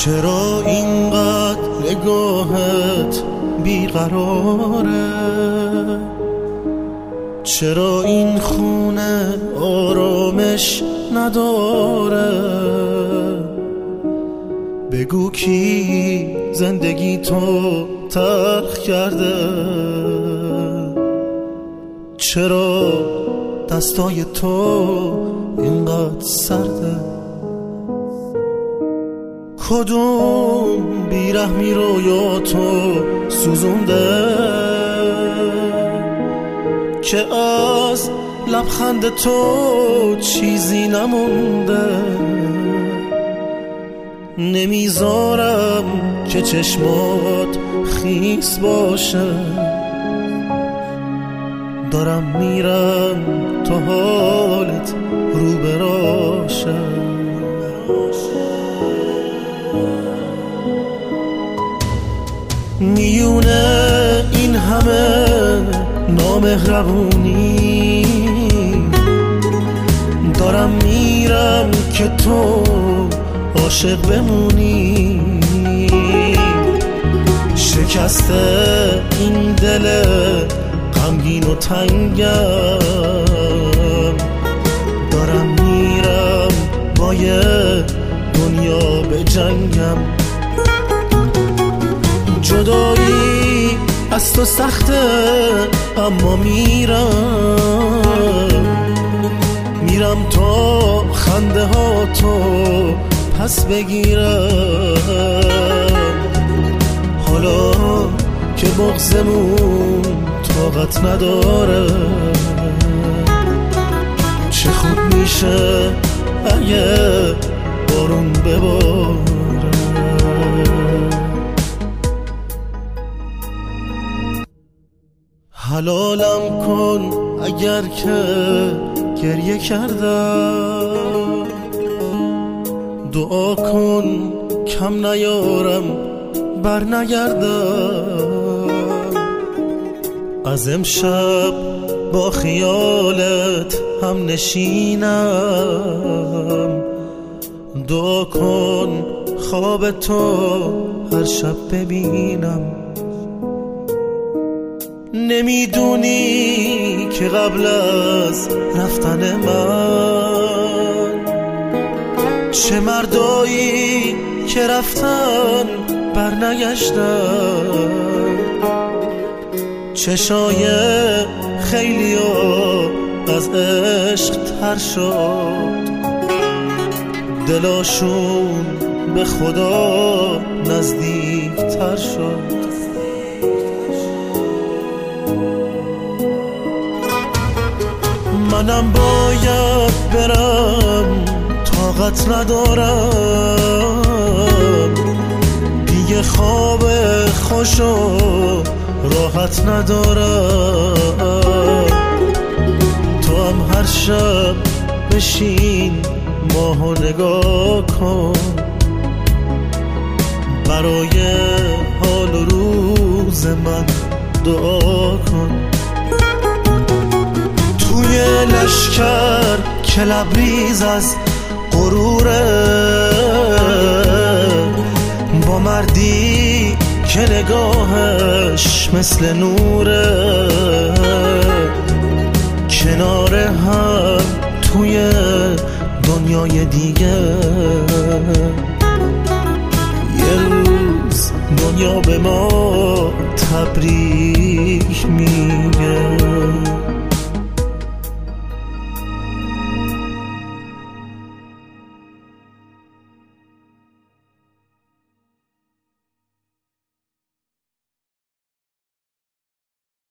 چرا اینقدر نگاهت بیقراره؟ چرا این خونه آرامش نداره؟ بگو کی زندگی تو تلخ کرده؟ چرا دستای تو اینقدر سرده؟ کدوم بیرحمی رویا تو سوزونده که از لبخند تو چیزی نمونده؟ نمیذارم که چشمات خیس باشه، دارم میرم تا حالت رو براشه. میونه این همه نامهربونی، دارم میرم که تو عاشق بمونی. شکسته این دل غمگین و تنگم، دارم میرم با یه دنیا به جنگم. جدایی از تو سخته اما میرم تا خنده ها تو پس بگیرم. حالا که بغضمون طاقت نداره، چه خوب میشه اگه بارون بباره. حلالم کن اگر که گریه کردم، دعا کن کم نیارم بر نگردم. از امشب با خیالت هم نشینم، دعا کن خواب تو هر شب ببینم. نمیدونی که قبل از رفتن من چه مردایی که رفتن برنگشتن. چشای خیلی ها از عشق تر شد، دلاشون به خدا نزدیک تر شد. منم باید برم، طاقت ندارم دیگه، خواب خوش و راحت ندارم. تو هم هر شب بشین ماهو نگاه کن، برای حال و روز من دعا کن. توی لشکر که لبریز از غروره، با مردی که نگاهش مثل نوره، کنار هم توی دنیای دیگه. یه روز دنیا به ما تبریک میگه.